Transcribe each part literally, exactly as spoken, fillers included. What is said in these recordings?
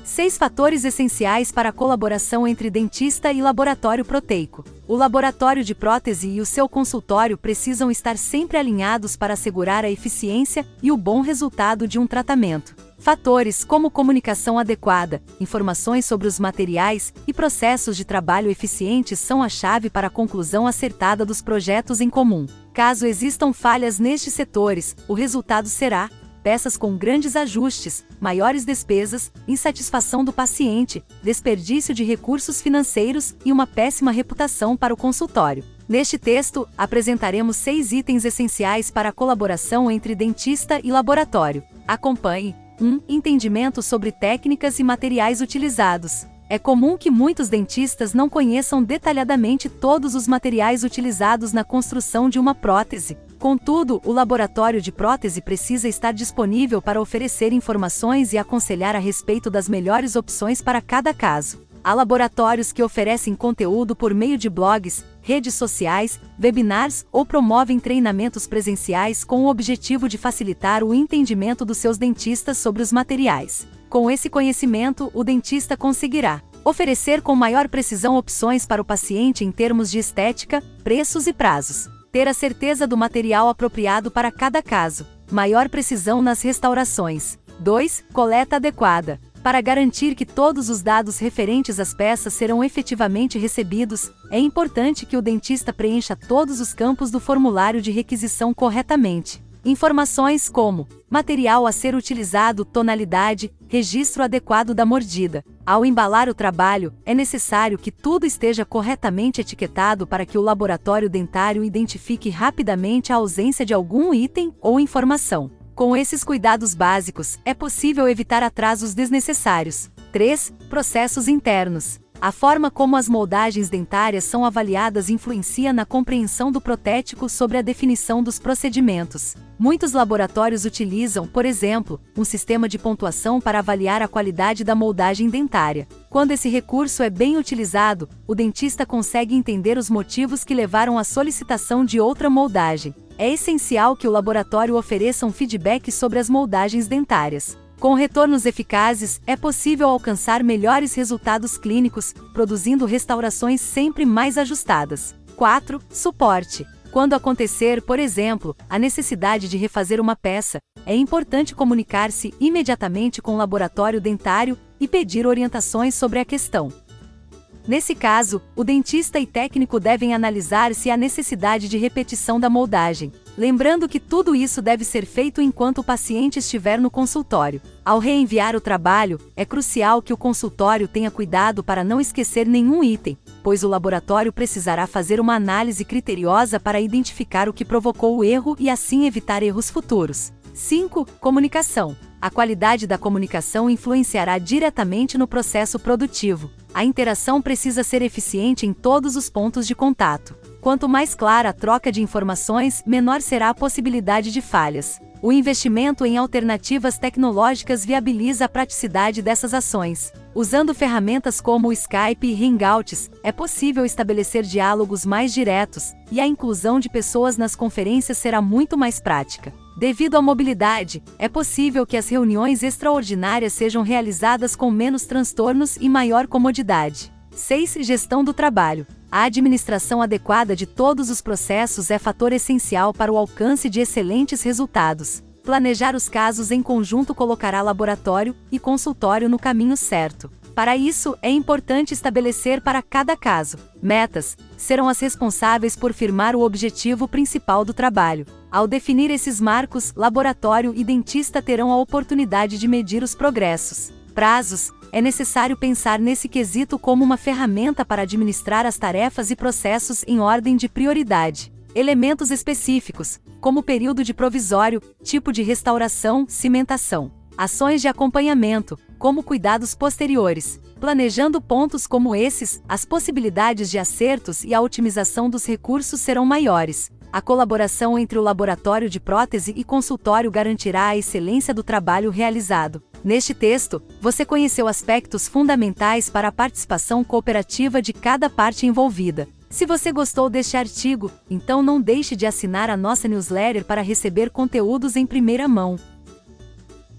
Seis fatores essenciais para a colaboração entre dentista e laboratório proteico. O laboratório de prótese e o seu consultório precisam estar sempre alinhados para assegurar a eficiência e o bom resultado de um tratamento. Fatores como comunicação adequada, informações sobre os materiais e processos de trabalho eficientes são a chave para a conclusão acertada dos projetos em comum. Caso existam falhas nestes setores, o resultado será peças com grandes ajustes, maiores despesas, insatisfação do paciente, desperdício de recursos financeiros e uma péssima reputação para o consultório. Neste texto, apresentaremos seis itens essenciais para a colaboração entre dentista e laboratório. Acompanhe. um. Entendimento sobre técnicas e materiais utilizados. É comum que muitos dentistas não conheçam detalhadamente todos os materiais utilizados na construção de uma prótese. Contudo, o laboratório de prótese precisa estar disponível para oferecer informações e aconselhar a respeito das melhores opções para cada caso. Há laboratórios que oferecem conteúdo por meio de blogs, redes sociais, webinars ou promovem treinamentos presenciais com o objetivo de facilitar o entendimento dos seus dentistas sobre os materiais. Com esse conhecimento, o dentista conseguirá oferecer com maior precisão opções para o paciente em termos de estética, preços e prazos. Ter a certeza do material apropriado para cada caso. Maior precisão nas restaurações. dois. Coleta adequada. Para garantir que todos os dados referentes às peças serão efetivamente recebidos, é importante que o dentista preencha todos os campos do formulário de requisição corretamente. Informações como material a ser utilizado, tonalidade, registro adequado da mordida. Ao embalar o trabalho, é necessário que tudo esteja corretamente etiquetado para que o laboratório dentário identifique rapidamente a ausência de algum item ou informação. Com esses cuidados básicos, é possível evitar atrasos desnecessários. três. Processos internos. A forma como as moldagens dentárias são avaliadas influencia na compreensão do protético sobre a definição dos procedimentos. Muitos laboratórios utilizam, por exemplo, um sistema de pontuação para avaliar a qualidade da moldagem dentária. Quando esse recurso é bem utilizado, o dentista consegue entender os motivos que levaram à solicitação de outra moldagem. É essencial que o laboratório ofereça um feedback sobre as moldagens dentárias. Com retornos eficazes, é possível alcançar melhores resultados clínicos, produzindo restaurações sempre mais ajustadas. quatro. Suporte. Quando acontecer, por exemplo, a necessidade de refazer uma peça, é importante comunicar-se imediatamente com o laboratório dentário e pedir orientações sobre a questão. Nesse caso, o dentista e técnico devem analisar se há necessidade de repetição da moldagem, lembrando que tudo isso deve ser feito enquanto o paciente estiver no consultório. Ao reenviar o trabalho, é crucial que o consultório tenha cuidado para não esquecer nenhum item, pois o laboratório precisará fazer uma análise criteriosa para identificar o que provocou o erro e assim evitar erros futuros. cinco. Comunicação. A qualidade da comunicação influenciará diretamente no processo produtivo. A interação precisa ser eficiente em todos os pontos de contato. Quanto mais clara a troca de informações, menor será a possibilidade de falhas. O investimento em alternativas tecnológicas viabiliza a praticidade dessas ações. Usando ferramentas como o Skype e Hangouts, é possível estabelecer diálogos mais diretos, e a inclusão de pessoas nas conferências será muito mais prática. Devido à mobilidade, é possível que as reuniões extraordinárias sejam realizadas com menos transtornos e maior comodidade. seis. Gestão do trabalho. A administração adequada de todos os processos é fator essencial para o alcance de excelentes resultados. Planejar os casos em conjunto colocará laboratório e consultório no caminho certo. Para isso, é importante estabelecer para cada caso metas, serão as responsáveis por firmar o objetivo principal do trabalho. Ao definir esses marcos, laboratório e dentista terão a oportunidade de medir os progressos. Prazos. É necessário pensar nesse quesito como uma ferramenta para administrar as tarefas e processos em ordem de prioridade. Elementos específicos, como período de provisório, tipo de restauração, cimentação. Ações de acompanhamento, como cuidados posteriores. Planejando pontos como esses, as possibilidades de acertos e a otimização dos recursos serão maiores. A colaboração entre o laboratório de prótese e consultório garantirá a excelência do trabalho realizado. Neste texto, você conheceu aspectos fundamentais para a participação cooperativa de cada parte envolvida. Se você gostou deste artigo, então não deixe de assinar a nossa newsletter para receber conteúdos em primeira mão.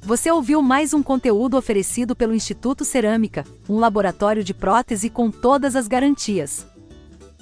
Você ouviu mais um conteúdo oferecido pelo Instituto Cerâmica, um laboratório de prótese com todas as garantias.